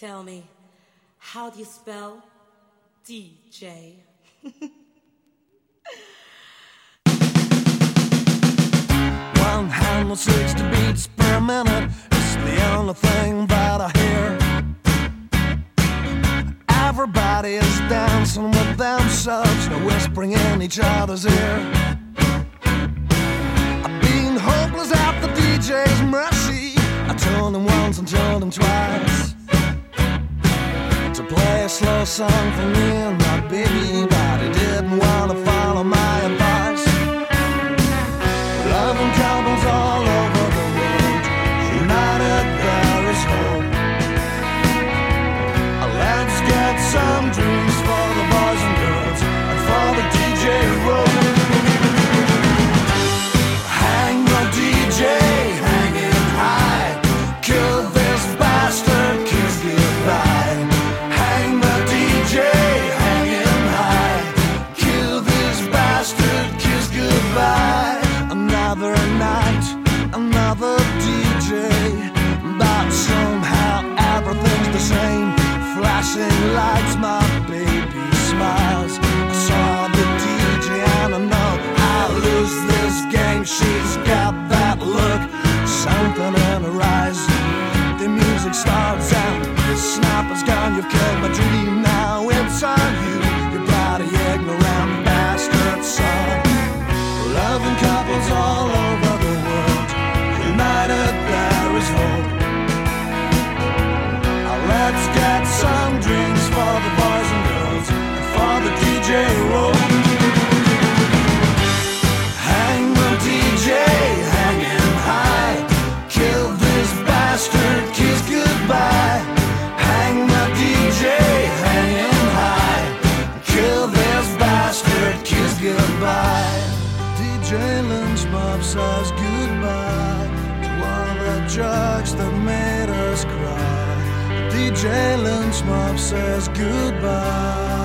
Tell me, how do you spell DJ? One handle 60 beats per minute. It's the only thing that I hear. Everybody is dancing with themselves, no whispering in each other's ear. I've been hopeless at the DJ's mercy. I told him once and told him twice to play a slow song for me and my baby, but he didn't want to follow my advice. Loving couples all over the world, united there is hope. Let's get some dreams for the boys and girls and for the DJ road. Hang the DJ, hanging high. Kill this bastard, kiss goodbye. Hang the DJ, hanging high. Kill this bastard, kiss goodbye. Another night, another DJ, but somehow everything's the same. Flashing lights, my baby smiles. I saw the DJ and I know I'll lose this game. She's got that look, something in her eyes. The music starts and the snapper's gone. You've killed my dream, now it's on you. You bloody ignorant bastard son. Loving couples all over the world, united there is hope. Let's get some drinks for the boys and girls and for the DJ road. Hang the DJ, hanging high. Kill this bastard, kiss goodbye. Hang the DJ, hanging high. Kill this bastard, kiss goodbye. DJ Lynch Mob says goodbye to all the drugs that made us cry. DJ Lynch Mob says goodbye.